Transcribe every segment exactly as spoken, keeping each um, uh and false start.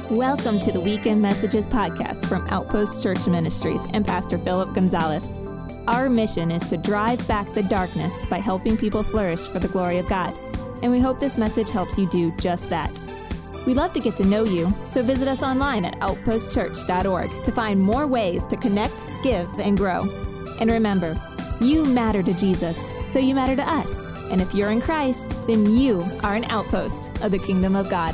Welcome to the Weekend Messages podcast from Outpost Church Ministries and Pastor Philip Gonzalez. Our mission is to drive back the darkness by helping people flourish for the glory of God. And we hope this message helps you do just that. We'd love to get to know you, so visit us online at outpost church dot org to find more ways to connect, give, and grow. And remember, you matter to Jesus, so you matter to us. And if you're in Christ, then you are an outpost of the kingdom of God.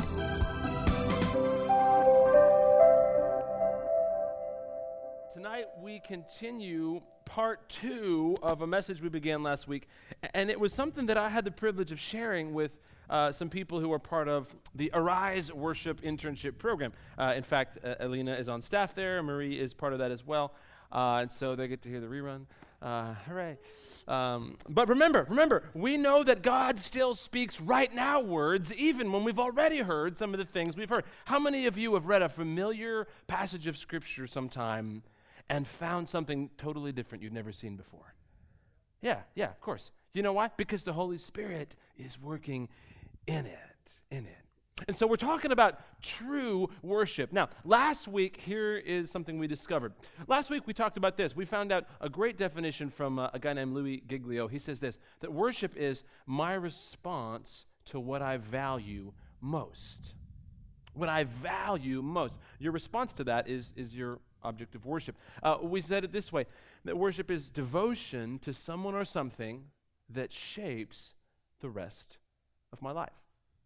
Tonight we continue part two of a message we began last week, and it was something that I had the privilege of sharing with uh, some people who are part of the Arise Worship Internship Program. Uh, in fact, uh, Alina is on staff there, Marie is part of that as well, uh, and so they get to hear the rerun. Uh, hooray. Um, but remember, remember, we know that God still speaks right now words, even when we've already heard some of the things we've heard. How many of you have read a familiar passage of Scripture sometime and found something totally different you've never seen before? Yeah, yeah, of course. You know why? Because the Holy Spirit is working in it, in it. And so we're talking about true worship. Now, last week, here is something we discovered. Last week, we talked about this. We found out a great definition from uh, a guy named Louis Giglio. He says this, that worship is my response to what I value most. What I value most. Your response to that is, is your object of worship. Uh, we said it this way, that worship is devotion to someone or something that shapes the rest of my life.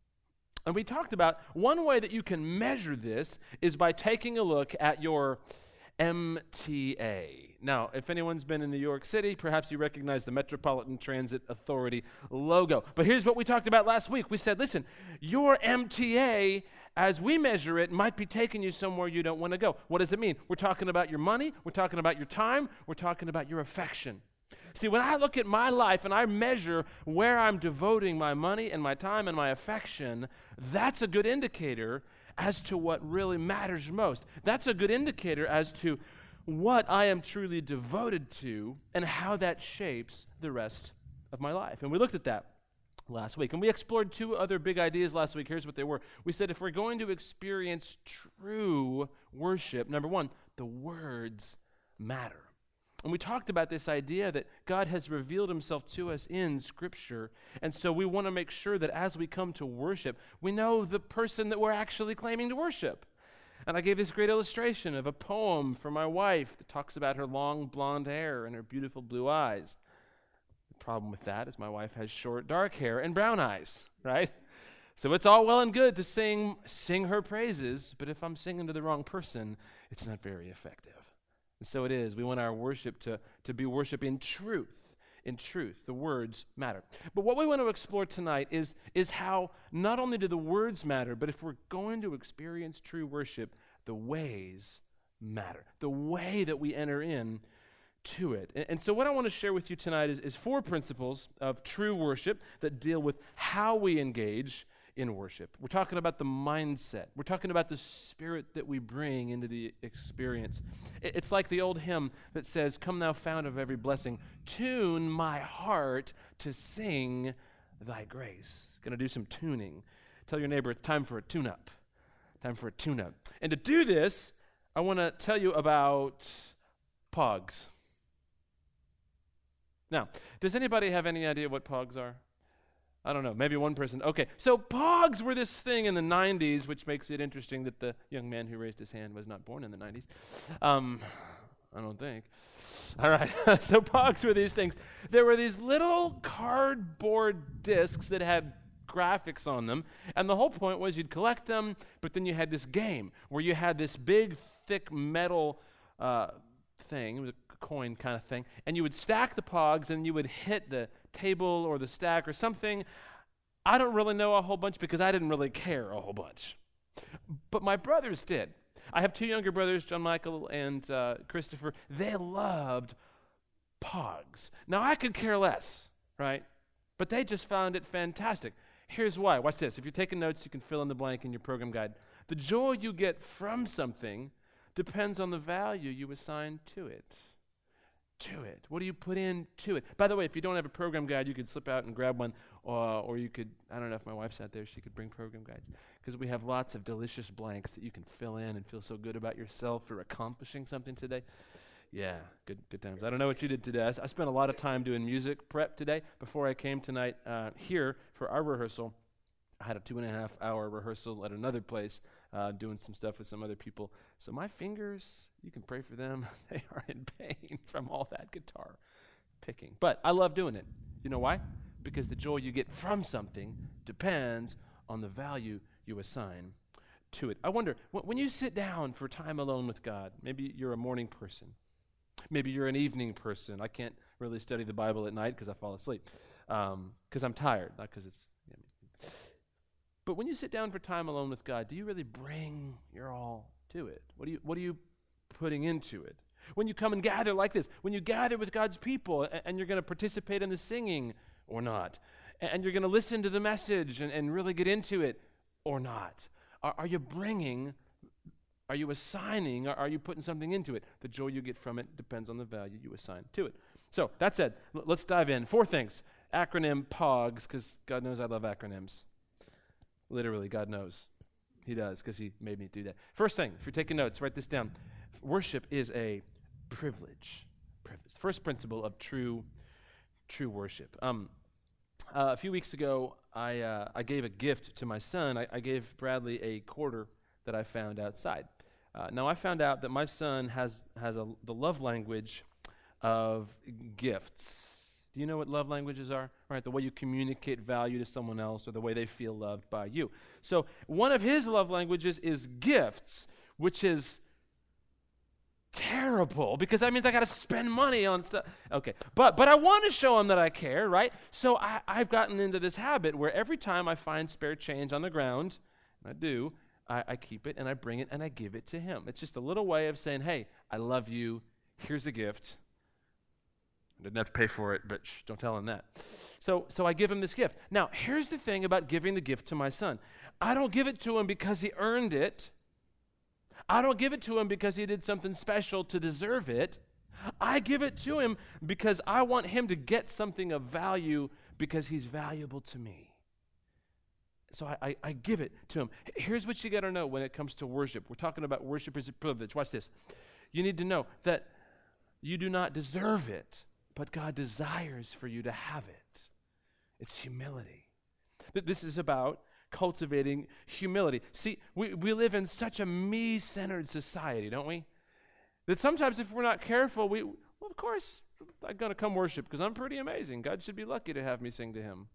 And we talked about one way that you can measure this is by taking a look at your M T A. Now, if anyone's been in New York City, perhaps you recognize the Metropolitan Transit Authority logo. But here's what we talked about last week. We said, listen, your M T A, as we measure it, might be taking you somewhere you don't want to go. What does it mean? We're talking about your money. We're talking about your time. We're talking about your affection. See, when I look at my life and I measure where I'm devoting my money and my time and my affection, that's a good indicator as to what really matters most. That's a good indicator as to what I am truly devoted to and how that shapes the rest of my life. And we looked at that last week. And we explored two other big ideas last week. Here's what they were. We said if we're going to experience true worship, number one, the words matter. And we talked about this idea that God has revealed himself to us in Scripture. And so we want to make sure that as we come to worship, we know the person that we're actually claiming to worship. And I gave this great illustration of a poem for my wife that talks about her long blonde hair and her beautiful blue eyes. The problem with that is my wife has short dark hair and brown eyes, right? So it's all well and good to sing, sing her praises, but if I'm singing to the wrong person, it's not very effective. And so it is. We want our worship to, to be worship in truth. In truth, the words matter. But what we want to explore tonight is, is how not only do the words matter, but if we're going to experience true worship, the ways matter. The way that we enter in to it. And, and so what I want to share with you tonight is, is four principles of true worship that deal with how we engage in worship. We're talking about the mindset. We're talking about the spirit that we bring into the experience. It's like the old hymn that says, "Come thou fount of every blessing, tune my heart to sing thy grace." Going to do some tuning. Tell your neighbor it's time for a tune-up. Time for a tune-up. And to do this, I want to tell you about pogs. Now, does anybody have any idea what pogs are? I don't know, maybe one person. Okay, so pogs were this thing in the nineties, which makes it interesting that the young man who raised his hand was not born in the nineties. Um, I don't think. All right, so pogs were these things. There were these little cardboard discs that had graphics on them, and the whole point was you'd collect them, but then you had this game where you had this big, thick metal uh, thing. It was a coin kind of thing, and you would stack the pogs, and you would hit the table or the stack or something. I don't really know a whole bunch because I didn't really care a whole bunch. But my brothers did. I have two younger brothers, John Michael and uh, Christopher. They loved pogs. Now, I could care less, right? But they just found it fantastic. Here's why. Watch this. If you're taking notes, you can fill in the blank in your program guide. The joy you get from something depends on the value you assign to it. To it. What do you put into it? By the way, if you don't have a program guide, you could slip out and grab one, uh, or you could, I don't know if my wife's out there, she could bring program guides. because we have lots of delicious blanks that you can fill in and feel so good about yourself for accomplishing something today. Yeah, good good times. I don't know what you did today. I, s- I spent a lot of time doing music prep today. Before I came tonight uh, here for our rehearsal, I had a two and a half hour rehearsal at another place, uh, doing some stuff with some other people. So my fingers, you can pray for them. They are in pain from all that guitar picking. But I love doing it. You know why? Because the joy you get from something depends on the value you assign to it. I wonder, wh- when you sit down for time alone with God, maybe you're a morning person, maybe you're an evening person. I can't really study the Bible at night because I fall asleep, because um, I'm tired, not because it's... You know. But when you sit down for time alone with God, do you really bring your all to it? What do you, what are you putting into it? When you come and gather like this, when you gather with God's people and, and you're going to participate in the singing or not, and, and you're going to listen to the message and, and really get into it or not, are, are you bringing, are you assigning, are, are you putting something into it? The joy you get from it depends on the value you assign to it. So that said, l- let's dive in. Four things. Acronym POGS, because God knows I love acronyms. Literally, God knows. He does, because he made me do that. First thing, if you're taking notes, write this down. Worship is a privilege. Privilege. First principle of true, true worship. Um, uh, a few weeks ago, I uh, I gave a gift to my son. I, I gave Bradley a quarter that I found outside. Uh, now I found out that my son has has a, the love language of gifts. Do you know what love languages are? Right, the way you communicate value to someone else or the way they feel loved by you. So one of his love languages is gifts, which is terrible because that means I got to spend money on stuff. Okay, but but I want to show him that I care, right? So I, I've gotten into this habit where every time I find spare change on the ground, and I do, I, I keep it and I bring it and I give it to him. It's just a little way of saying, hey, I love you. Here's a gift. I didn't have to pay for it, but shh, don't tell him that. So so I give him this gift. Now, here's the thing about giving the gift to my son. I don't give it to him because he earned it. I don't give it to him because he did something special to deserve it. I give it to him because I want him to get something of value because he's valuable to me. So I, I, I give it to him. Here's what you got to know when it comes to worship. We're talking about worship as a privilege. Watch this. You need to know that you do not deserve it, but God desires for you to have it. It's humility. This is about cultivating humility. See, we, we live in such a me-centered society, don't we? That sometimes if we're not careful, we, well, of course, I'm going to come worship because I'm pretty amazing. God should be lucky to have me sing to him.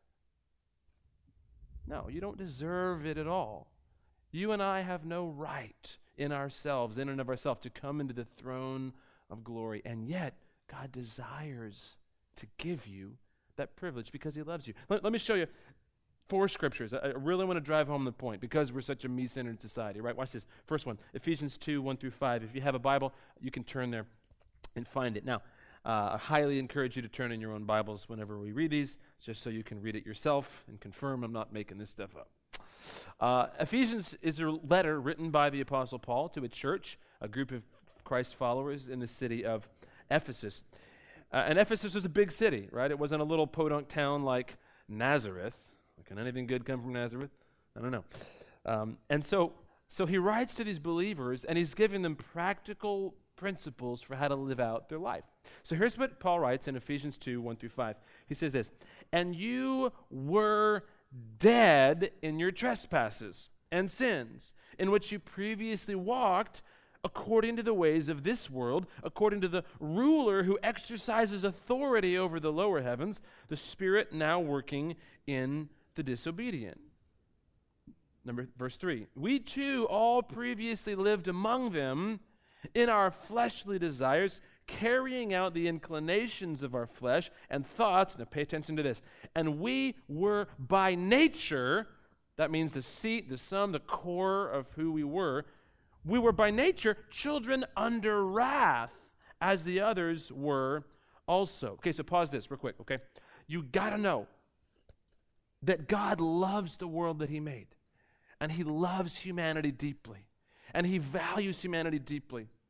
No, you don't deserve it at all. You and I have no right in ourselves, in and of ourselves, to come into the throne of glory. And yet, God desires to give you that privilege because he loves you. Let, let me show you four scriptures. I, I really want to drive home the point because we're such a me-centered society, right? Watch this. First one, Ephesians two, one through five. If you have a Bible, you can turn there and find it. Now, uh, I highly encourage you to turn in your own Bibles whenever we read these, just so you can read it yourself and confirm I'm not making this stuff up. Uh, Ephesians is a letter written by the Apostle Paul to a church, a group of Christ followers in the city of Ephesus. Uh, and Ephesus was a big city, right? It wasn't a little podunk town like Nazareth. Can anything good come from Nazareth? I don't know. Um, and so, so he writes to these believers, and he's giving them practical principles for how to live out their life. So here's what Paul writes in Ephesians two, one through five. He says this, and you were dead in your trespasses and sins, in which you previously walked according to the ways of this world, according to the ruler who exercises authority over the lower heavens, the spirit now working in the disobedient. Number verse three. We too all previously lived among them in our fleshly desires, carrying out the inclinations of our flesh and thoughts. Now pay attention to this. And we were by nature, that means the seat, the sum, the core of who we were, we were by nature children under wrath, as the others were also. Okay, so pause this real quick, okay? You got to know that God loves the world that he made, and he loves humanity deeply, and he values humanity deeply.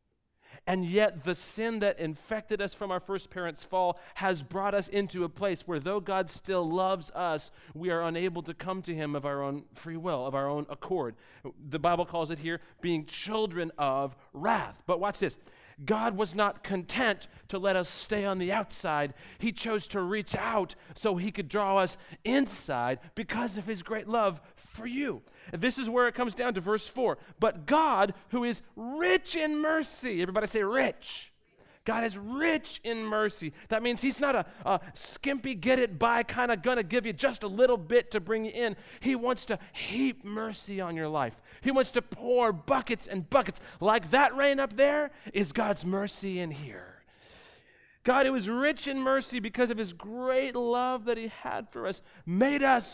And yet the sin that infected us from our first parents' fall has brought us into a place where though God still loves us, we are unable to come to him of our own free will, of our own accord. The Bible calls it here being children of wrath. But watch this. God was not content to let us stay on the outside. He chose to reach out so he could draw us inside because of his great love for you. And this is where it comes down to verse four. But God, who is rich in mercy, everybody say rich. God is rich in mercy. That means he's not a, a skimpy, get-it-by kind of going to give you just a little bit to bring you in. He wants to heap mercy on your life. He wants to pour buckets and buckets. Like that rain up there is God's mercy in here. God, who is rich in mercy because of his great love that he had for us, made us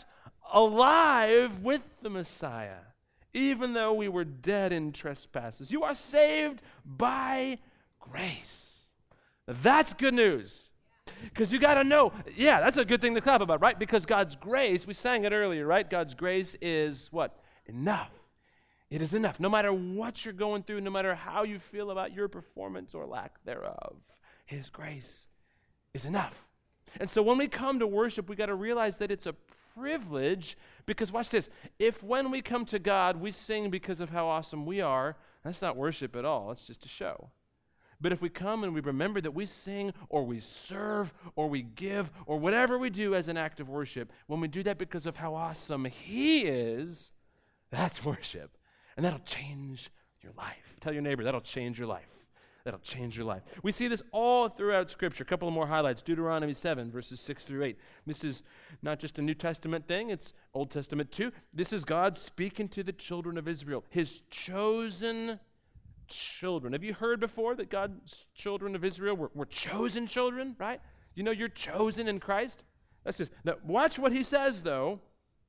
alive with the Messiah, even though we were dead in trespasses. You are saved by grace. That's good news. Because you got to know, yeah, that's a good thing to clap about, right? Because God's grace, we sang it earlier, right? God's grace is what? Enough. It is enough. No matter what you're going through, no matter how you feel about your performance or lack thereof, his grace is enough. And so when we come to worship, we got to realize that it's a privilege because, watch this, if when we come to God, we sing because of how awesome we are, that's not worship at all. It's just a show. But if we come and we remember that we sing or we serve or we give or whatever we do as an act of worship, when we do that because of how awesome he is, that's worship. And that'll change your life. Tell your neighbor, that'll change your life. That'll change your life. We see this all throughout Scripture. A couple of more highlights. Deuteronomy seven, verses six through eight. This is not just a New Testament thing, it's Old Testament too. This is God speaking to the children of Israel, his chosen children. Have you heard before that God's children of Israel were, were chosen children, right? You know you're chosen in Christ? That's just, now watch what he says, though,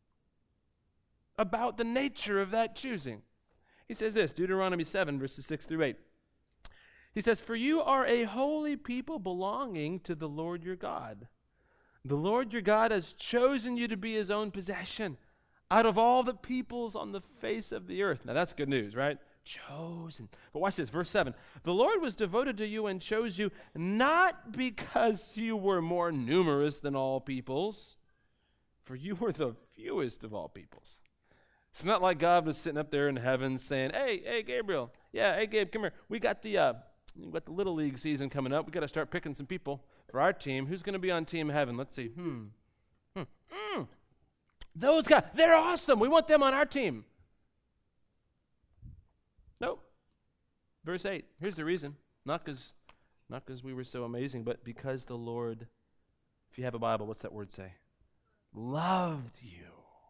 about the nature of that choosing. He says this, Deuteronomy seven, verses six through eight. He says, "For you are a holy people belonging to the Lord your God. The Lord your God has chosen you to be his own possession out of all the peoples on the face of the earth." Now that's good news, right? Chosen. But watch this, verse seven. "The Lord was devoted to you and chose you not because you were more numerous than all peoples, for you were the fewest of all peoples." It's not like God was sitting up there in heaven saying, hey, hey, Gabriel, yeah, hey, Gabe, come here. We got the uh, we got the Little League season coming up. We got to start picking some people for our team. Who's going to be on Team Heaven? Let's see. Hmm. Hmm. Mm. Those guys, they're awesome. We want them on our team. Nope. Verse eight. Here's the reason. Not because not because we were so amazing, but because the Lord, if you have a Bible, what's that word say? Loved you.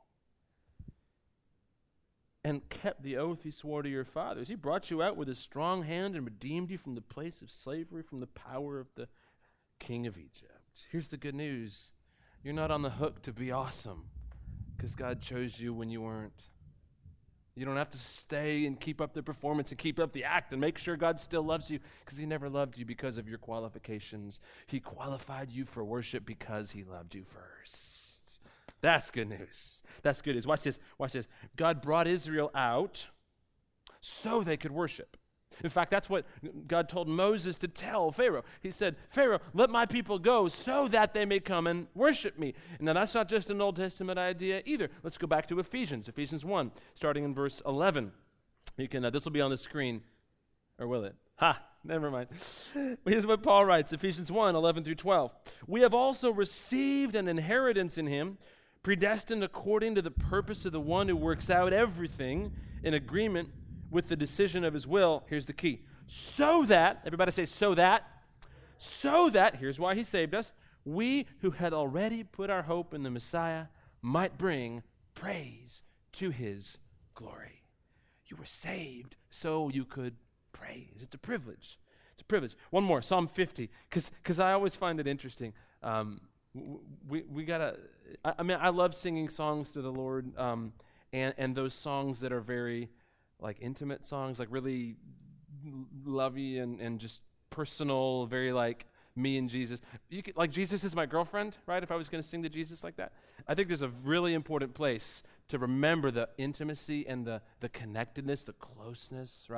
And kept the oath he swore to your fathers. He brought you out with a strong hand and redeemed you from the place of slavery, from the power of the king of Egypt. Here's the good news. You're not on the hook to be awesome because God chose you when you weren't. You don't have to stay and keep up the performance and keep up the act and make sure God still loves you because he never loved you because of your qualifications. He qualified you for worship because he loved you first. That's good news. That's good news. Watch this. Watch this. God brought Israel out so they could worship. In fact, that's what God told Moses to tell Pharaoh. He said, Pharaoh, let my people go so that they may come and worship me. Now, that's not just an Old Testament idea either. Let's go back to Ephesians, Ephesians one, starting in verse eleven. You can. Uh, this will be on the screen, or will it? Ha, never mind. Here's what Paul writes, Ephesians one, eleven through twelve. "We have also received an inheritance in him, predestined according to the purpose of the one who works out everything in agreement with the decision of his will." Here's the key. "So that," everybody say, so that, so that, here's why he saved us, "we who had already put our hope in the Messiah might bring praise to his glory." You were saved so you could praise. It's a privilege. It's a privilege. One more, Psalm fifty, because because I always find it interesting. Um, we we gotta. I, I mean, I love singing songs to the Lord, um, and and those songs that are very like intimate songs, like really lovey and and just personal, very like me and Jesus. You could, like Jesus is my girlfriend, right? If I was going to sing to Jesus like that, I think there's a really important place to remember the intimacy and the the connectedness, the closeness, right?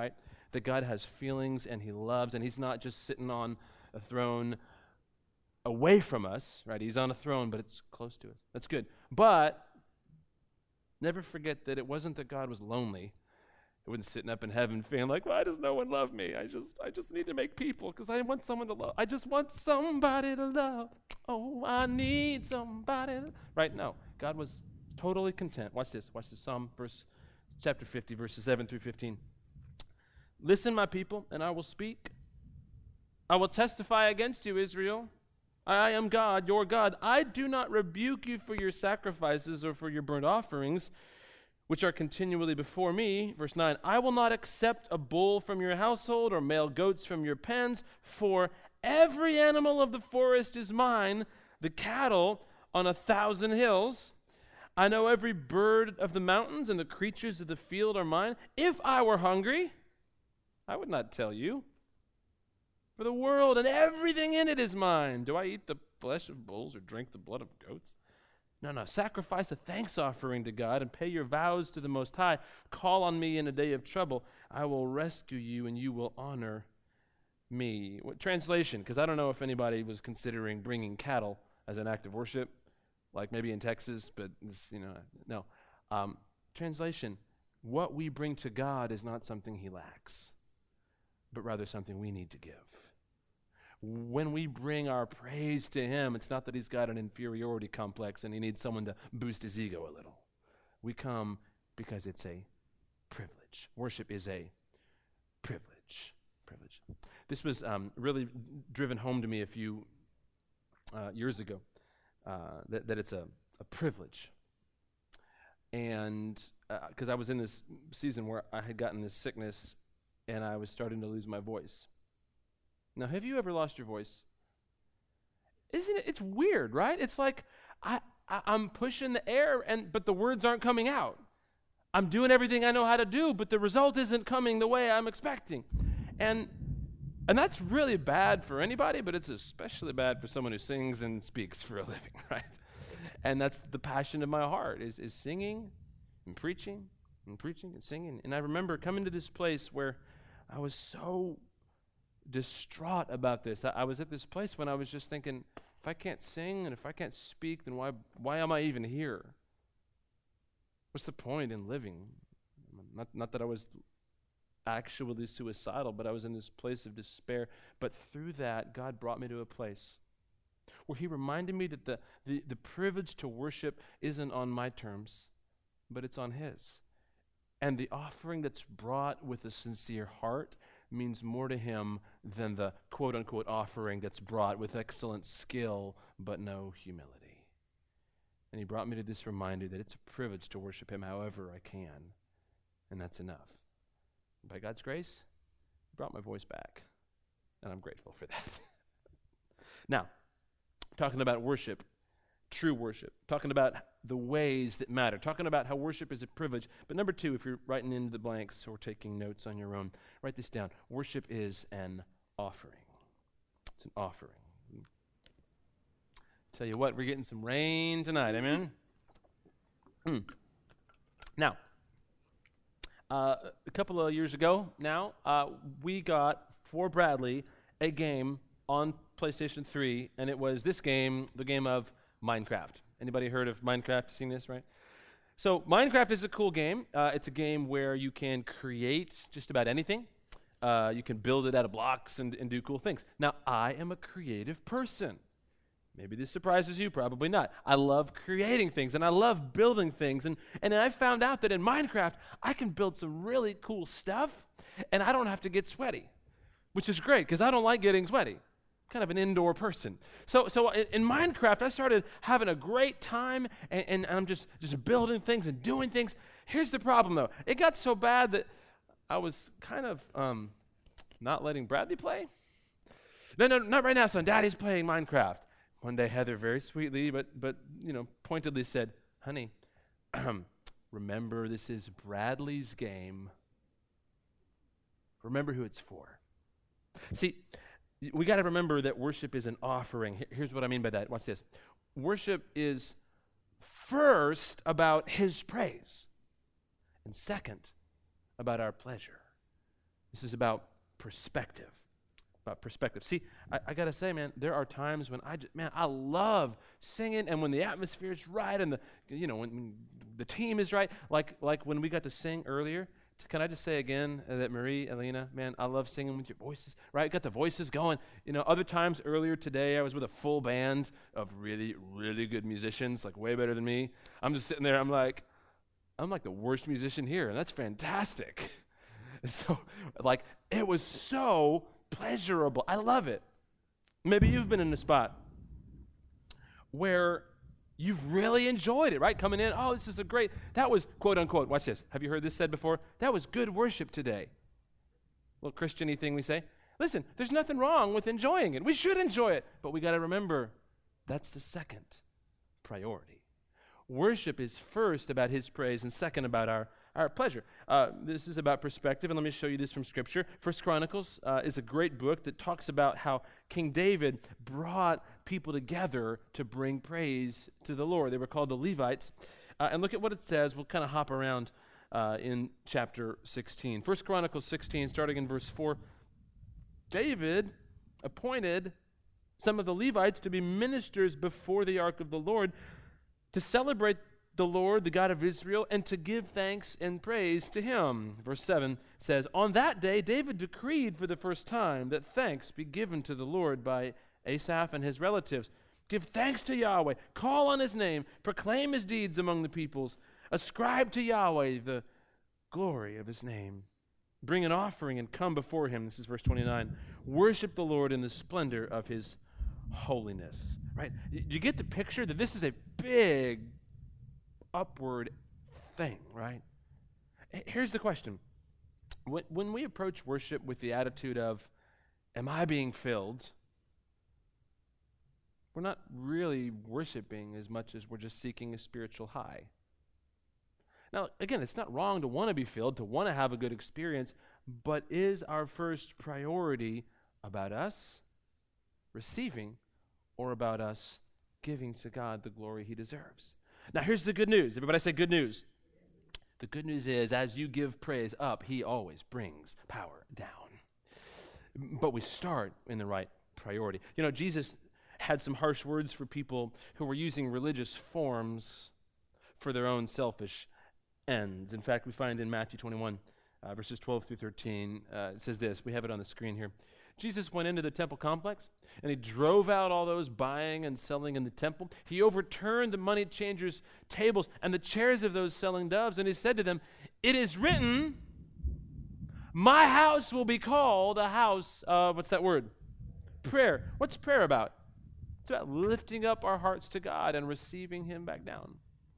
that God has feelings and he loves, and he's not just sitting on a throne away from us, right? He's on a throne, but it's close to us. That's good. But never forget that it wasn't that God was lonely. He wasn't sitting up in heaven feeling like, why does no one love me? I just I just need to make people because I want someone to love. I just want somebody to love. Oh, I need somebody to... Right? No. God was totally content. Watch this. Watch this. Psalm verse, chapter fifty, verses seven through fifteen. Listen, my people, and I will speak. I will testify against you, Israel. I am God, your God. I do not rebuke you for your sacrifices or for your burnt offerings, which are continually before me. Verse nine, I will not accept a bull from your household or male goats from your pens, for every animal of the forest is mine, the cattle on a thousand hills. I know every bird of the mountains and the creatures of the field are mine. If I were hungry, I would not tell you. For the world and everything in it is mine. Do I eat the flesh of bulls or drink the blood of goats? No, no. Sacrifice a thanks offering to God and pay your vows to the Most High. Call on me in a day of trouble. I will rescue you and you will honor me. What translation? Because I don't know if anybody was considering bringing cattle as an act of worship, like maybe in Texas, but this, you know, no. Um, translation: what we bring to God is not something he lacks, but rather something we need to give. When we bring our praise to him, it's not that he's got an inferiority complex and he needs someone to boost his ego a little. We come because it's a privilege. Worship is a privilege. Privilege. This was um, really driven home to me a few uh, years ago, uh, that, that it's a, a privilege. And because uh, I was in this season where I had gotten this sickness and I was starting to lose my voice. Now, have you ever lost your voice? Isn't it? It's weird, right? It's like I, I, I'm pushing the air, and but the words aren't coming out. I'm doing everything I know how to do, but the result isn't coming the way I'm expecting. And and that's really bad for anybody, but it's especially bad for someone who sings and speaks for a living, right? And that's the passion of my heart, is, is singing and preaching and preaching and singing. And I remember coming to this place where I was so distraught about this. I, I was at this place when I was just thinking, if I can't sing and if I can't speak, then why why am I even here? What's the point in living? Not, not that I was actually suicidal, but I was in this place of despair. But through that, God brought me to a place where he reminded me that the, the, the privilege to worship isn't on my terms, but it's on his. And the offering that's brought with a sincere heart means more to him than the quote-unquote offering that's brought with excellent skill but no humility. And he brought me to this reminder that it's a privilege to worship him however I can, and that's enough. By God's grace, he brought my voice back, and I'm grateful for that. Now, talking about worship, true worship, talking about the ways that matter, talking about how worship is a privilege. But number two, if you're writing into the blanks or taking notes on your own, write this down. Worship is an offering. It's an offering. Tell you what, we're getting some rain tonight, amen? Mm. Now, uh, a couple of years ago now, uh, we got for Bradley a game on PlayStation three, and it was this game, the game of Minecraft. Anybody heard of Minecraft? Seen this, right? So Minecraft is a cool game. Uh, it's a game where you can create just about anything. Uh, you can build it out of blocks and, and do cool things. Now, I am a creative person. Maybe this surprises you, probably not. I love creating things, and I love building things. And, and I found out that in Minecraft, I can build some really cool stuff, and I don't have to get sweaty, which is great, because I don't like getting sweaty. Kind of an indoor person. So so in, in Minecraft, I started having a great time, and, and I'm just, just building things and doing things. Here's the problem, though. It got so bad that I was kind of um, not letting Bradley play. No, no, not right now, son. Daddy's playing Minecraft. One day, Heather very sweetly, but, but you know, pointedly said, honey, remember this is Bradley's game. Remember who it's for. See, we got to remember that worship is an offering. Here's what I mean by that. Watch this. Worship is first about his praise, and second, about our pleasure. This is about perspective. About perspective. See, I, I got to say, man, there are times when I just, man, I love singing, and when the atmosphere is right and the, you know, when, when the team is right, like like when we got to sing earlier. Can I just say again uh, that Marie, Elena, man, I love singing with your voices, right? Got the voices going. You know, other times earlier today, I was with a full band of really, really good musicians, like way better than me. I'm just sitting there, I'm like, I'm like the worst musician here, and that's fantastic. So, like, it was so pleasurable. I love it. Maybe you've been in a spot where you've really enjoyed it, right? Coming in, oh, this is a great, that was, quote unquote, watch this. Have you heard this said before? That was good worship today. Little Christian-y thing we say. Listen, there's nothing wrong with enjoying it. We should enjoy it, but we got to remember that's the second priority. Worship is first about his praise and second about our, our pleasure. Uh, this is about perspective, and let me show you this from Scripture. First Chronicles uh, is a great book that talks about how King David brought people together to bring praise to the Lord. They were called the Levites. Uh, and look at what it says. We'll kind of hop around uh, in chapter sixteen. First Chronicles sixteen, starting in verse four. David appointed some of the Levites to be ministers before the ark of the Lord to celebrate the Lord, the God of Israel, and to give thanks and praise to him. Verse seven says, on that day David decreed for the first time that thanks be given to the Lord by Asaph and his relatives. Give thanks to Yahweh, call on his name, proclaim his deeds among the peoples, ascribe to Yahweh the glory of his name. Bring an offering and come before him. This is verse twenty-nine. Worship the Lord in the splendor of his holiness. Right? You, you get the picture that this is a big upward thing, right? Here's the question. When, when we approach worship with the attitude of, am I being filled? We're not really worshiping as much as we're just seeking a spiritual high. Now, again, it's not wrong to want to be filled, to want to have a good experience, but is our first priority about us receiving or about us giving to God the glory he deserves? Now, here's the good news. Everybody say good news. The good news is, as you give praise up, he always brings power down. But we start in the right priority. You know, Jesus had some harsh words for people who were using religious forms for their own selfish ends. In fact, we find in Matthew twenty-one, uh, verses twelve through thirteen, uh, it says this. We have it on the screen here. Jesus went into the temple complex, and he drove out all those buying and selling in the temple. He overturned the money changers' tables and the chairs of those selling doves, and he said to them, it is written, my house will be called a house of, what's that word? Prayer. What's prayer about? It's about lifting up our hearts to God and receiving him back down.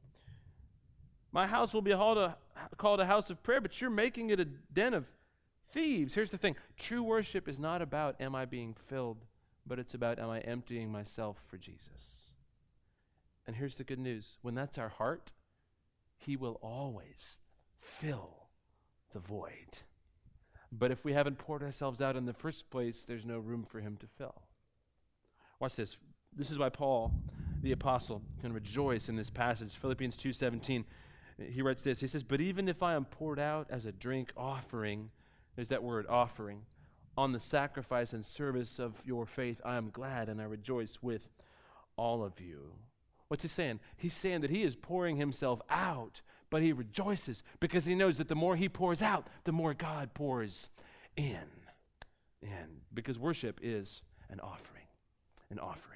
My house will be called a, called a house of prayer, but you're making it a den of thieves. Here's the thing. True worship is not about am I being filled, but it's about am I emptying myself for Jesus. And here's the good news. When that's our heart, he will always fill the void. But if we haven't poured ourselves out in the first place, there's no room for him to fill. Watch this. This is why Paul, the apostle, can rejoice in this passage. Philippians two seventeen, he writes this. He says, but even if I am poured out as a drink offering, there's that word, offering, on the sacrifice and service of your faith, I am glad and I rejoice with all of you. What's he saying? He's saying that he is pouring himself out, but he rejoices because he knows that the more he pours out, the more God pours in. In. Because worship is an offering. An offering.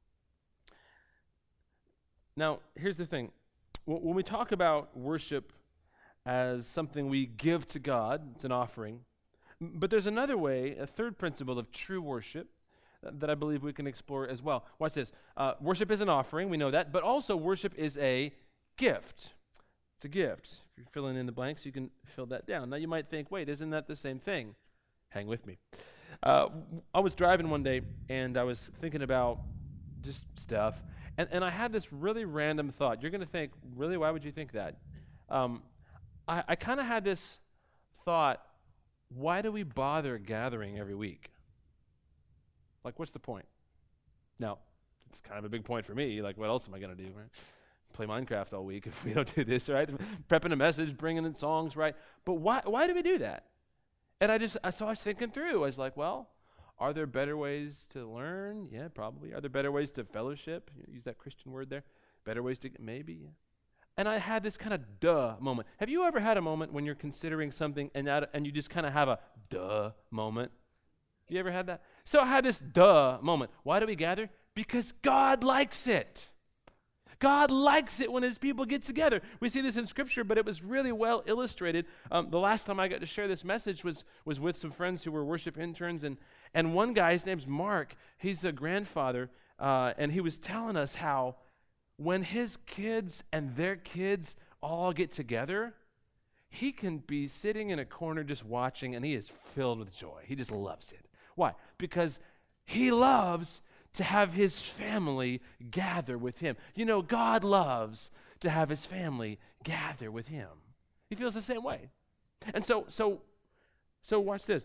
Now, here's the thing. When we talk about worship as something we give to God, it's an offering. But there's another way, a third principle of true worship that I believe we can explore as well. Watch this. Uh, worship is an offering, we know that, but also worship is a gift. It's a gift. If you're filling in the blanks, you can fill that down. Now you might think, wait, isn't that the same thing? Hang with me. Uh, I was driving one day, and I was thinking about just stuff, and, and I had this really random thought. You're going to think, really, why would you think that? Um, I, I kind of had this thought, why do we bother gathering every week? Like, what's the point? Now, it's kind of a big point for me. Like, what else am I going to do, right? Play Minecraft all week if we don't do this, right? Prepping a message, bringing in songs, right? But why why do we do that? And I just, I, so I was thinking through. I was like, well, are there better ways to learn? Yeah, probably. Are there better ways to fellowship? Use that Christian word there. Better ways to, maybe, yeah. And I had this kind of duh moment. Have you ever had a moment when you're considering something and that, and you just kind of have a duh moment? You ever had that? So I had this duh moment. Why do we gather? Because God likes it. God likes it when his people get together. We see this in Scripture, but it was really well illustrated. Um, the last time I got to share this message was was with some friends who were worship interns, and and one guy, his name's Mark, he's a grandfather, uh, and he was telling us how when his kids and their kids all get together, he can be sitting in a corner just watching, and he is filled with joy. He just loves it. Why? Because he loves to have his family gather with him. You know, God loves to have his family gather with him. He feels the same way. And so, so, so watch this.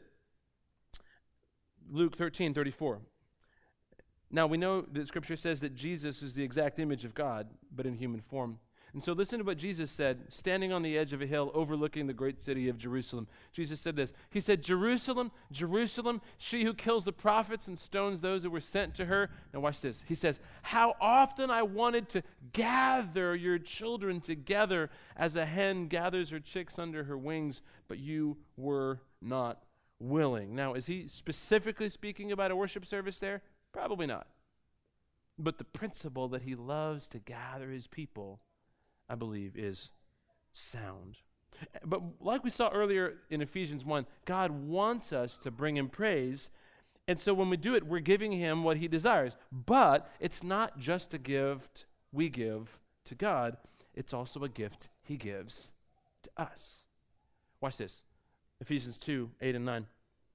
Luke thirteen thirty-four. Now we know that Scripture says that Jesus is the exact image of God, but in human form. And so listen to what Jesus said, standing on the edge of a hill overlooking the great city of Jerusalem. Jesus said this. He said, Jerusalem, Jerusalem, she who kills the prophets and stones those who were sent to her. Now watch this. He says, how often I wanted to gather your children together as a hen gathers her chicks under her wings, but you were not willing. Now, is he specifically speaking about a worship service there? Probably not. But the principle that he loves to gather his people, I believe, is sound. But like we saw earlier in Ephesians one, God wants us to bring him praise. And so when we do it, we're giving him what he desires. But it's not just a gift we give to God. It's also a gift he gives to us. Watch this. Ephesians two, eight and nine.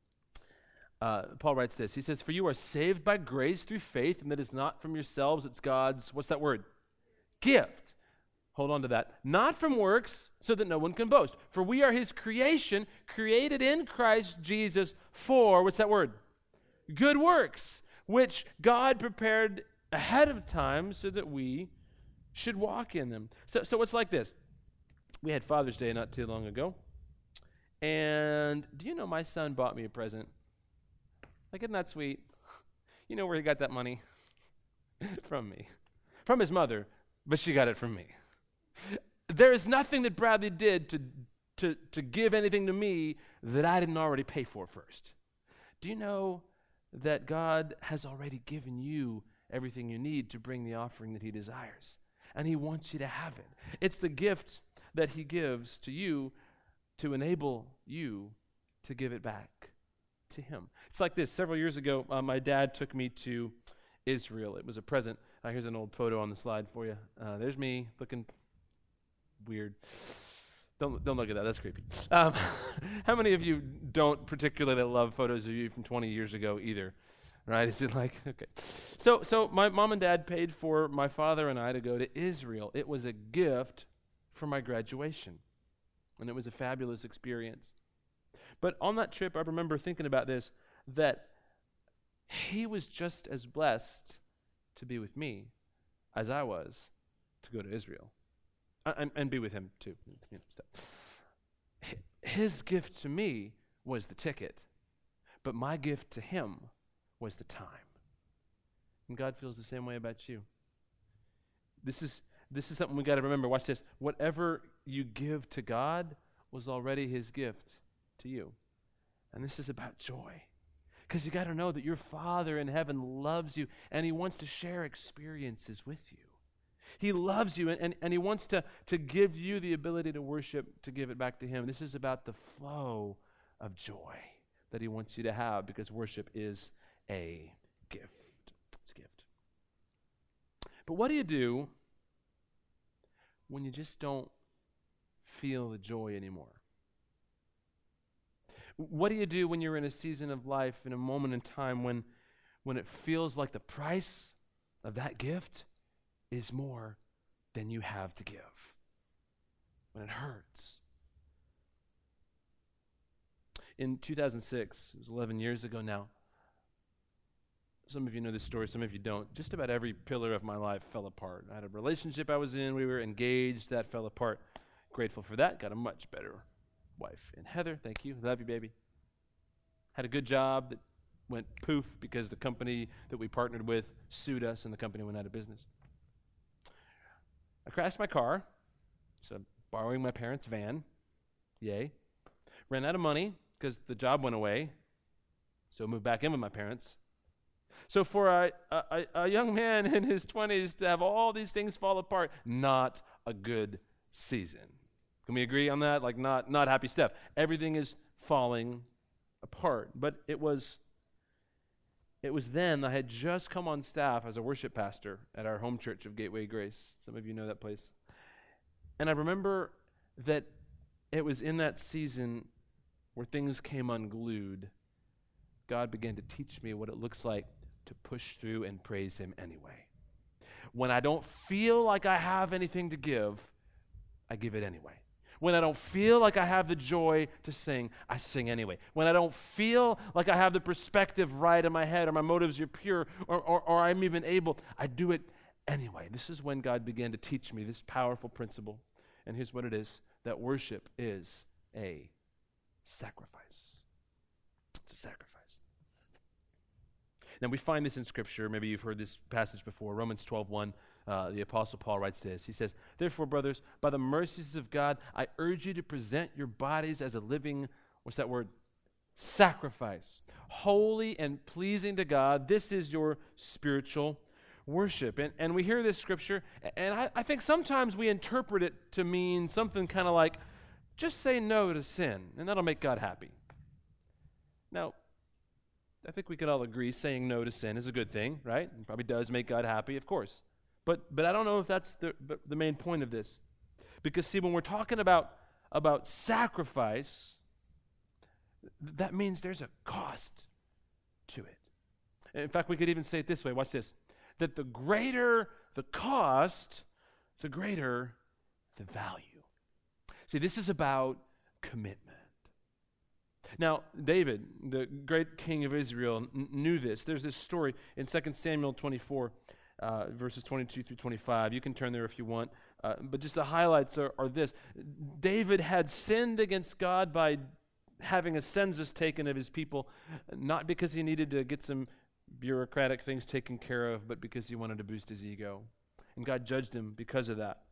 Uh, Paul writes this. He says, for you are saved by grace through faith, and that is not from yourselves. It's God's, what's that word? Gift. Hold on to that. Not from works, so that no one can boast. For we are his creation, created in Christ Jesus for, what's that word? Good works, which God prepared ahead of time so that we should walk in them. So, so it's like this. We had Father's Day not too long ago. And do you know my son bought me a present? Like, isn't that sweet? You know where he got that money? From me. From his mother, but she got it from me. There is nothing that Bradley did to, to, to give anything to me that I didn't already pay for first. Do you know that God has already given you everything you need to bring the offering that he desires? And he wants you to have it. It's the gift that he gives to you to enable you to give it back to him. It's like this. Several years ago, uh, my dad took me to Israel. It was a present. Uh, here's an old photo on the slide for you. Uh, there's me looking weird. Don't don't look at that. That's creepy. Um, how many of you don't particularly love photos of you from twenty years ago either? Right? Is it like, okay. So, so my mom and dad paid for my father and I to go to Israel. It was a gift for my graduation. And it was a fabulous experience. But on that trip, I remember thinking about this, that he was just as blessed to be with me as I was to go to Israel. Uh, and, and be with him too. You know, stuff. His gift to me was the ticket, but my gift to him was the time. And God feels the same way about you. This is this is something we got to remember. Watch this. Whatever you give to God was already his gift to you. And this is about joy. Because you got to know that your Father in heaven loves you, and he wants to share experiences with you. He loves you, and, and, and he wants to, to give you the ability to worship, to give it back to him. This is about the flow of joy that he wants you to have, because worship is a gift. It's a gift. But what do you do when you just don't feel the joy anymore? What do you do when you're in a season of life, in a moment in time when, when it feels like the price of that gift is more than you have to give? When it hurts. In two thousand six, it was eleven years ago now, some of you know this story, some of you don't. Just about every pillar of my life fell apart. I had a relationship I was in, we were engaged, that fell apart. Grateful for that, got a much better wife. And Heather, thank you, love you, baby. Had a good job that went poof because the company that we partnered with sued us and the company went out of business. I crashed my car, so borrowing my parents' van, yay. Ran out of money because the job went away, so moved back in with my parents. So for a, a, a young man in his twenties to have all these things fall apart, not a good season. Can we agree on that? Like not, not happy stuff. Everything is falling apart. But it was, it was then I had just come on staff as a worship pastor at our home church of Gateway Grace. Some of you know that place. And I remember that it was in that season where things came unglued. God began to teach me what it looks like to push through and praise him anyway. When I don't feel like I have anything to give, I give it anyway. When I don't feel like I have the joy to sing, I sing anyway. When I don't feel like I have the perspective right in my head or my motives are pure or, or, or I'm even able, I do it anyway. This is when God began to teach me this powerful principle. And here's what it is, that worship is a sacrifice. It's a sacrifice. Now, we find this in Scripture. Maybe you've heard this passage before. Romans twelve one, uh, the Apostle Paul writes this. He says, "Therefore, brothers, by the mercies of God, I urge you to present your bodies as a living," what's that word? Sacrifice. Holy and pleasing to God. This is your spiritual worship. And, and we hear this Scripture, and I, I think sometimes we interpret it to mean something kind of like, just say no to sin, and that'll make God happy. Now, I think we could all agree saying no to sin is a good thing, right? It probably does make God happy, of course. But but I don't know if that's the, the main point of this. Because, see, when we're talking about, about sacrifice, that means there's a cost to it. In fact, we could even say it this way. Watch this. That the greater the cost, the greater the value. See, this is about commitment. Now, David, the great king of Israel, n- knew this. There's this story in Second Samuel twenty-four, uh, verses twenty-two through twenty-five. You can turn there if you want. Uh, but just the highlights are, are this. David had sinned against God by having a census taken of his people, not because he needed to get some bureaucratic things taken care of, but because he wanted to boost his ego. And God judged him because of that.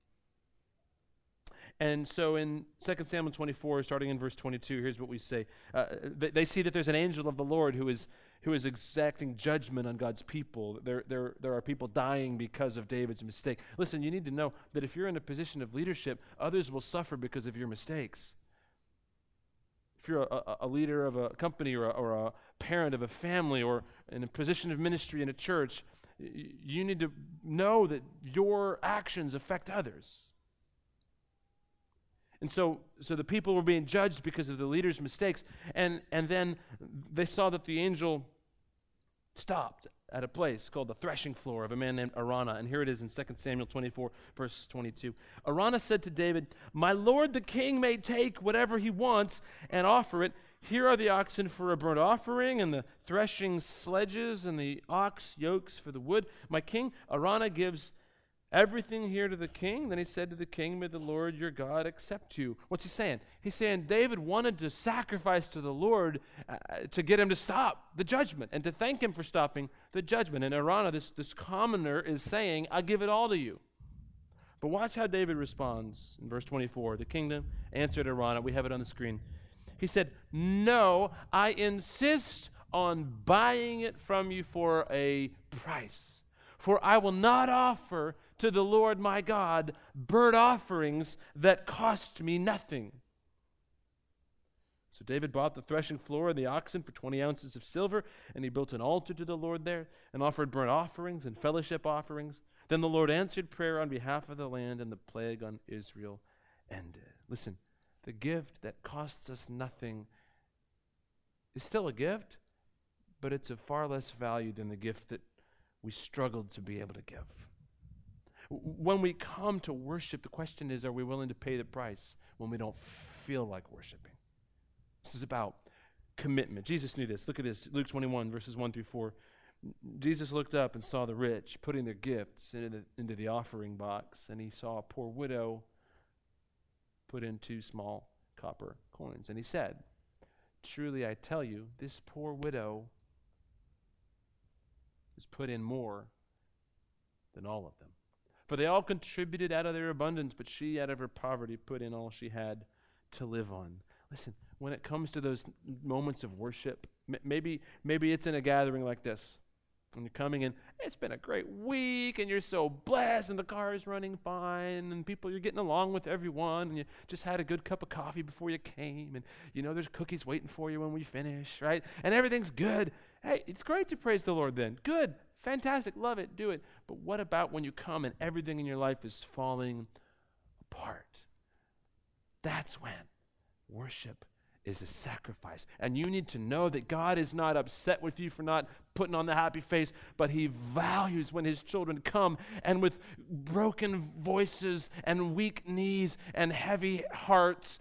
And so in Second Samuel twenty-four, starting in verse twenty-two, here's what we say. Uh, they, they see that there's an angel of the Lord who is who is exacting judgment on God's people. There, there, there are people dying because of David's mistake. Listen, you need to know that if you're in a position of leadership, others will suffer because of your mistakes. If you're a, a, a leader of a company or a, or a parent of a family or in a position of ministry in a church, y- you need to know that your actions affect others. And so so the people were being judged because of the leader's mistakes. And, and then they saw that the angel stopped at a place called the threshing floor of a man named Araunah. And here it is in Second Samuel twenty-four, verse twenty-two. Araunah said to David, "My lord the king may take whatever he wants and offer it. Here are the oxen for a burnt offering and the threshing sledges and the ox yokes for the wood. My king." Araunah gives everything here to the king. Then he said to the king, "May the Lord your God accept you." What's he saying? He's saying David wanted to sacrifice to the Lord uh, to get him to stop the judgment and to thank him for stopping the judgment. And Araunah, this, this commoner, is saying, "I give it all to you." But watch how David responds in verse twenty-four. The king answered Araunah. We have it on the screen. He said, "No, I insist on buying it from you for a price. For I will not offer to the Lord my God burnt offerings that cost me nothing." So David bought the threshing floor and the oxen for twenty ounces of silver, and he built an altar to the Lord there and offered burnt offerings and fellowship offerings. Then the Lord answered prayer on behalf of the land, and the plague on Israel ended. Listen, the gift that costs us nothing is still a gift, but it's of far less value than the gift that we struggled to be able to give. When we come to worship, the question is, are we willing to pay the price when we don't feel like worshiping? This is about commitment. Jesus knew this. Look at this, Luke twenty-one, verses one through four. Jesus looked up and saw the rich putting their gifts into the, into the offering box, and he saw a poor widow put in two small copper coins. And he said, truly I tell you, this poor widow has put in more than all of them. For they all contributed out of their abundance, but she out of her poverty put in all she had to live on. Listen, when it comes to those moments of worship, m- maybe maybe it's in a gathering like this, and you're coming in, it's been a great week, and you're so blessed, and the car is running fine, and people, you're getting along with everyone, and you just had a good cup of coffee before you came, and you know there's cookies waiting for you when we finish, right? And everything's good. Hey, it's great to praise the Lord then. Good, fantastic, love it, do it. But what about when you come and everything in your life is falling apart? That's when worship is a sacrifice. And you need to know that God is not upset with you for not putting on the happy face, but he values when his children come and with broken voices and weak knees and heavy hearts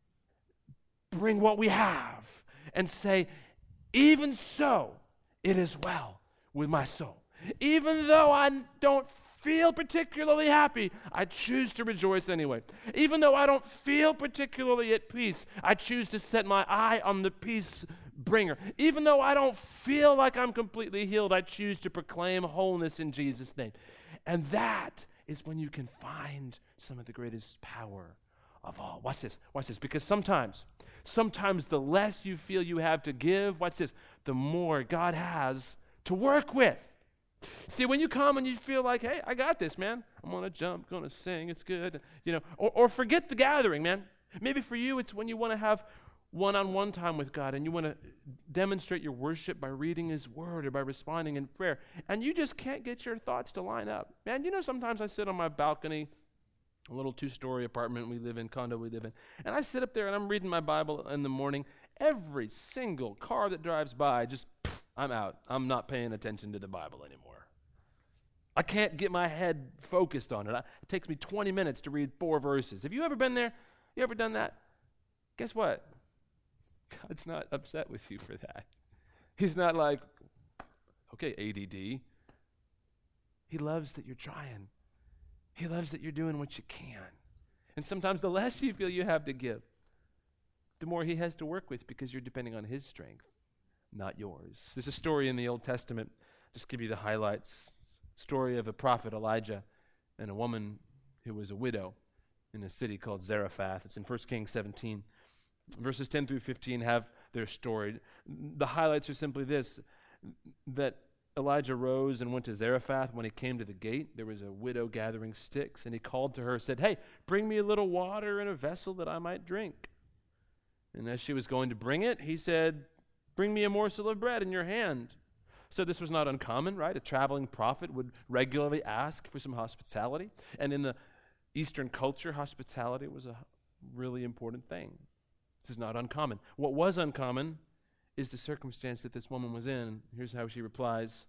bring what we have and say, even so, it is well with my soul. Even though I don't feel particularly happy, I choose to rejoice anyway. Even though I don't feel particularly at peace, I choose to set my eye on the peace bringer. Even though I don't feel like I'm completely healed, I choose to proclaim wholeness in Jesus' name. And that is when you can find some of the greatest power of all. Watch this, watch this, because sometimes, sometimes the less you feel you have to give, watch this, the more God has to work with. See, when you come and you feel like, hey, I got this, man. I'm going to jump, going to sing, it's good. You know, or, or forget the gathering, man. Maybe for you, it's when you want to have one-on-one time with God and you want to demonstrate your worship by reading his word or by responding in prayer. And you just can't get your thoughts to line up. Man, you know, sometimes I sit on my balcony, a little two-story apartment we live in, condo we live in, and I sit up there and I'm reading my Bible in the morning. Every single car that drives by, just, pff, I'm out. I'm not paying attention to the Bible anymore. I can't get my head focused on it. I, it takes me twenty minutes to read four verses. Have you ever been there? You ever done that? Guess what? God's not upset with you for that. He's not like, okay, A D D. He loves that you're trying. He loves that you're doing what you can. And sometimes the less you feel you have to give, the more he has to work with because you're depending on his strength, not yours. There's a story in the Old Testament, just give you the highlights. Story of a prophet, Elijah, and a woman who was a widow in a city called Zarephath. It's in First Kings seventeen. Verses ten through fifteen have their story. The highlights are simply this, that Elijah rose and went to Zarephath. When he came to the gate, there was a widow gathering sticks, and he called to her, said, hey, bring me a little water in a vessel that I might drink. And as she was going to bring it, he said, bring me a morsel of bread in your hand. So this was not uncommon, right? A traveling prophet would regularly ask for some hospitality. And in the Eastern culture, hospitality was a really important thing. This is not uncommon. What was uncommon is the circumstance that this woman was in. Here's how she replies.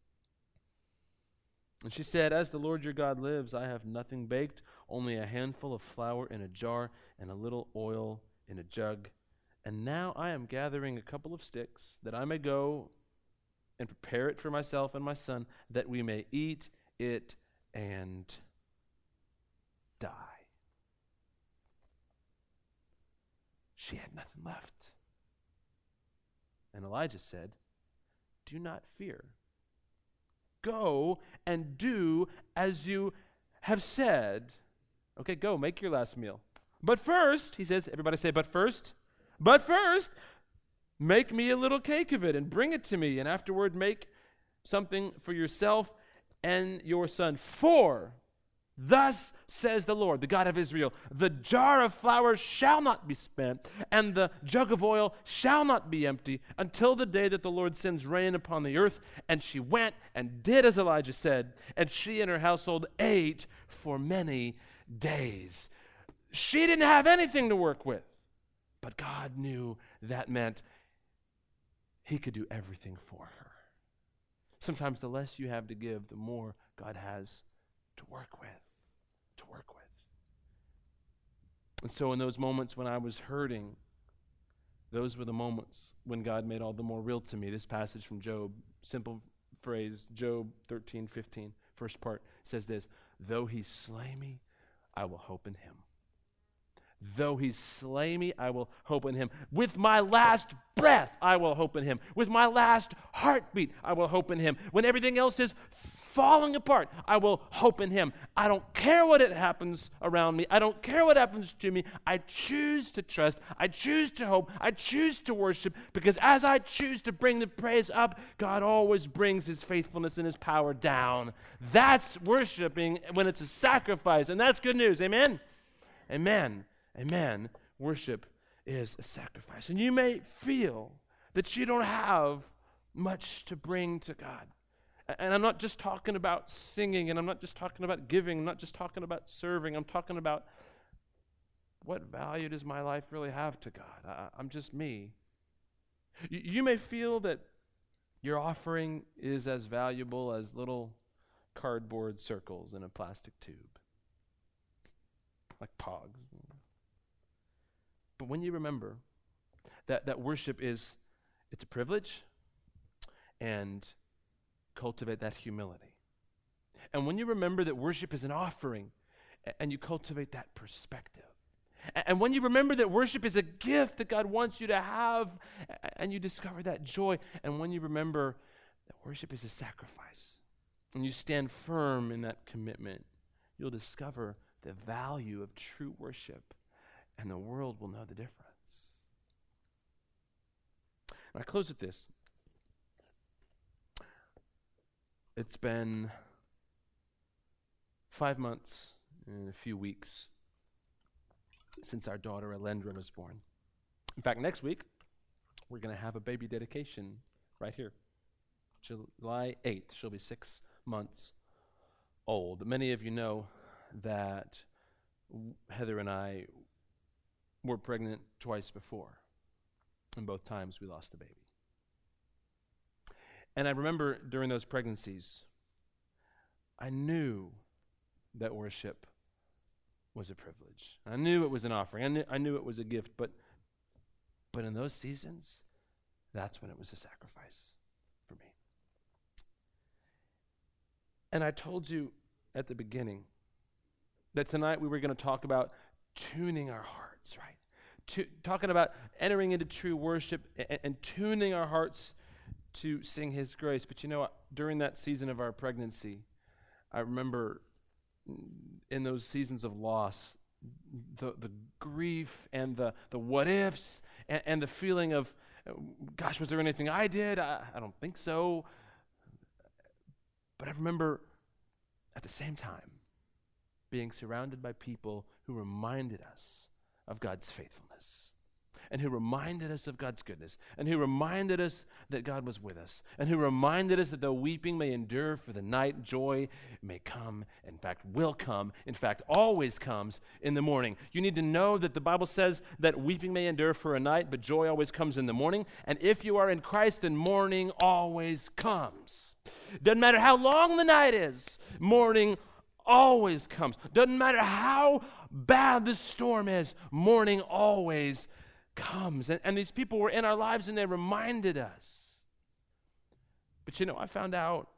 And she said, as the Lord your God lives, I have nothing baked, only a handful of flour in a jar and a little oil in a jug. And now I am gathering a couple of sticks that I may go and prepare it for myself and my son, that we may eat it and die. She had nothing left. And Elijah said, do not fear. Go and do as you have said. Okay, go, make your last meal. But first, he says, everybody say, but first, but first, make me a little cake of it and bring it to me, and afterward make something for yourself and your son. For thus says the Lord, the God of Israel, the jar of flour shall not be spent, and the jug of oil shall not be empty, until the day that the Lord sends rain upon the earth. And she went and did as Elijah said, and she and her household ate for many days. She didn't have anything to work with, but God knew that meant he could do everything for her. Sometimes the less you have to give, the more God has to work with, to work with. And so in those moments when I was hurting, those were the moments when God made all the more real to me. This passage from Job, simple phrase, Job thirteen fifteen, first part says this, though he slay me, I will hope in him. Though he slay me, I will hope in him. With my last breath, I will hope in him. With my last heartbeat, I will hope in him. When everything else is falling apart, I will hope in him. I don't care what it happens around me. I don't care what happens to me. I choose to trust. I choose to hope. I choose to worship, because as I choose to bring the praise up, God always brings his faithfulness and his power down. That's worshiping when it's a sacrifice, and that's good news. Amen? Amen. Amen. Worship is a sacrifice. And you may feel that you don't have much to bring to God. And I'm not just talking about singing, and I'm not just talking about giving, I'm not just talking about serving, I'm talking about what value does my life really have to God? I, I'm just me. You, you may feel that your offering is as valuable as little cardboard circles in a plastic tube, like pogs. But when you remember that, that worship is, it's a privilege, and cultivate that humility. And when you remember that worship is an offering, and you cultivate that perspective. And when you remember that worship is a gift that God wants you to have, and you discover that joy. And when you remember that worship is a sacrifice, and you stand firm in that commitment, you'll discover the value of true worship, and the world will know the difference. And I close with this. It's been five months and a few weeks since our daughter Alendra was born. In fact, next week, we're going to have a baby dedication right here. July eighth, she'll be six months old. Many of you know that Heather and I were pregnant twice before, and both times we lost the baby. And I remember during those pregnancies, I knew that worship was a privilege. I knew it was an offering. I knew, I knew it was a gift, but but in those seasons, that's when it was a sacrifice for me. And I told you at the beginning that tonight we were going to talk about tuning our hearts, right? To, talking about entering into true worship and, and tuning our hearts to sing his grace. But you know what? During that season of our pregnancy, I remember in those seasons of loss, the the grief and the, the what ifs and, and the feeling of, gosh, was there anything I did? I, I don't think so. But I remember at the same time being surrounded by people who reminded us of God's faithfulness, and who reminded us of God's goodness, and who reminded us that God was with us, and who reminded us that though weeping may endure for the night, joy may come, in fact will come, in fact always comes in the morning. You need to know that the Bible says that weeping may endure for a night, but joy always comes in the morning. And if you are in Christ, then morning always comes. Doesn't matter how long the night is, morning always comes. Doesn't matter how bad the storm is, morning always comes. And, and these people were in our lives, and they reminded us. But you know, I found out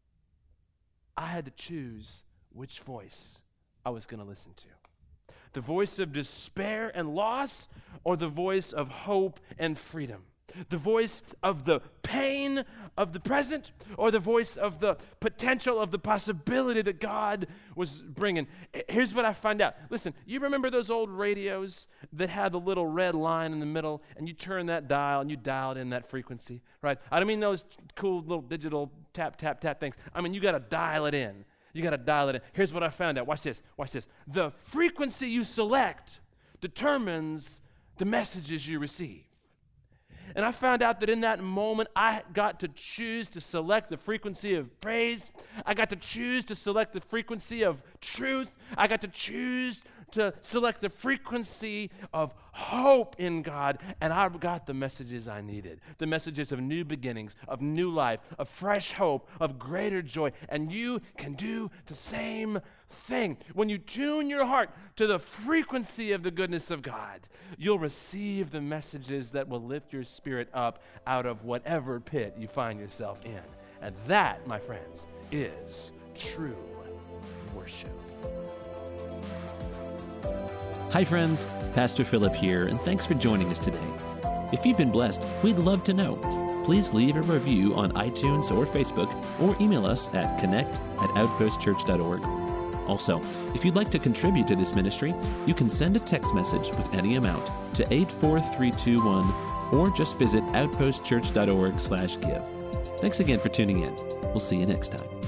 I had to choose which voice I was going to listen to. The voice of despair and loss, or the voice of hope and freedom? The voice of the pain of the present, or the voice of the potential of the possibility that God was bringing? Here's what I find out. Listen, you remember those old radios that had the little red line in the middle, and you turn that dial and you dialed in that frequency, right? I don't mean those cool little digital tap, tap, tap things. I mean, you got to dial it in. You got to dial it in. Here's what I found out. Watch this. Watch this. The frequency you select determines the messages you receive. And I found out that in that moment, I got to choose to select the frequency of praise. I got to choose to select the frequency of truth. I got to choose to select the frequency of hope in God. And I got the messages I needed. The messages of new beginnings, of new life, of fresh hope, of greater joy. And you can do the same thing. When you tune your heart to the frequency of the goodness of God, you'll receive the messages that will lift your spirit up out of whatever pit you find yourself in. And that, my friends, is true worship. Hi friends, Pastor Philip here, and thanks for joining us today. If you've been blessed, we'd love to know. Please leave a review on iTunes or Facebook, or email us at connect at outpost church dot org. Also, if you'd like to contribute to this ministry, you can send a text message with any amount to eight four three two one, or just visit outpost church dot org slash give. Thanks again for tuning in. We'll see you next time.